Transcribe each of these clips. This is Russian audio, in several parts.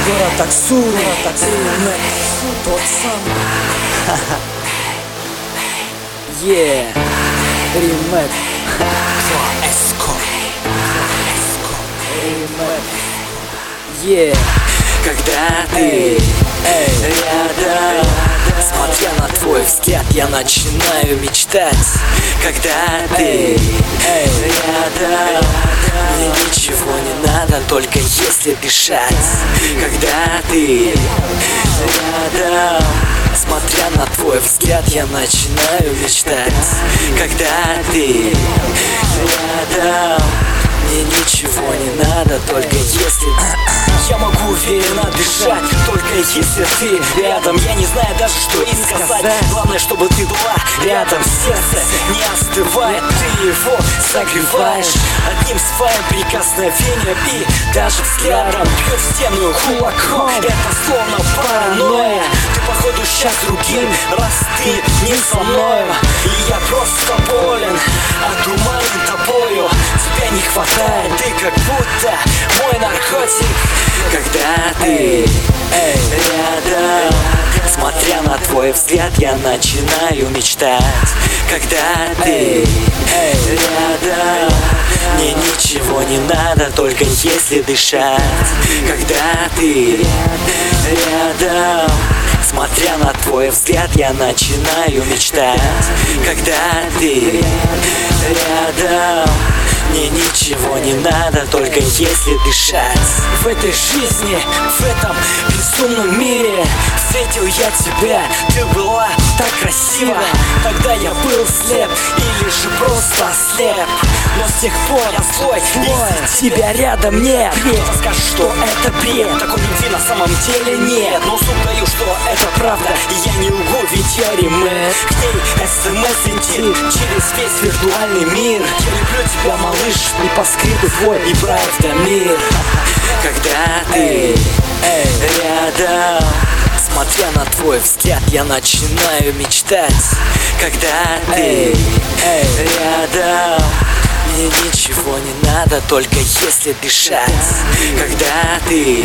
Город Аксу, тот самый. Ремэк. Когда ты рядом, смотря на твой взгляд, я начинаю мечтать. Когда ты рядом, мне ничего не надо, только если дышать. Когда ты рядом, смотря на твой взгляд, я начинаю мечтать. Когда ты рядом, мне ничего не надо, только если... Я могу уверенно дышать, только если ты рядом. Я не знаю даже, что и сказать. Главное, чтобы ты была рядом. Сердце не остывает, ты его согреваешь одним своим прикосновением и даже взглядом. Бьет в стену кулаком, это словно паранойя. Ты походу сейчас другим, раз ты не со мною. И я просто болен, одурманен тобою. Тебя не хватает, ты как будто мой наркотик. Когда ты рядом, смотря на твой взгляд, я начинаю мечтать. Когда ты рядом, мне ничего не надо, только если дышать. Когда ты рядом, смотря на твой взгляд, я начинаю мечтать. Когда ты рядом, мне ничего не надо, только если дышать. В этой жизни, в этом безумном мире встретил я тебя, ты была так красива. Тогда я был слеп или же просто ослеп. Но с тех пор я злой, если тебя рядом нет. Кто-то скажет, что это бред, такой любви на самом деле нет. Но зуб даю, что это правда, и я не лгу, ведь я ремэк. К ней СМС летит через весь виртуальный мир. Я люблю тебя, малыш, и по скрипту твой, и правда мир. Когда ты рядом, смотря на твой взгляд, я начинаю мечтать. Когда ты рядом, мне ничего не надо, только если дышать. Когда ты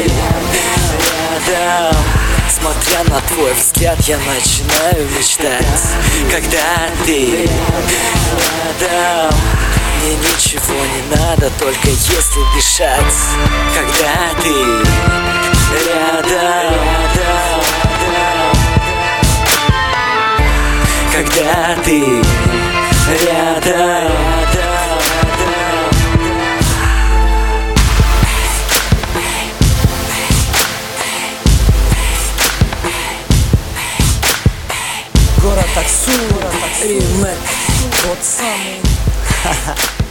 рядом, смотря на твой взгляд, я начинаю мечтать. Когда ты рядом, мне ничего не надо, только если дышать. Когда ты рядом, когда ты рядом. Город Аксу, ремэк, тот самый.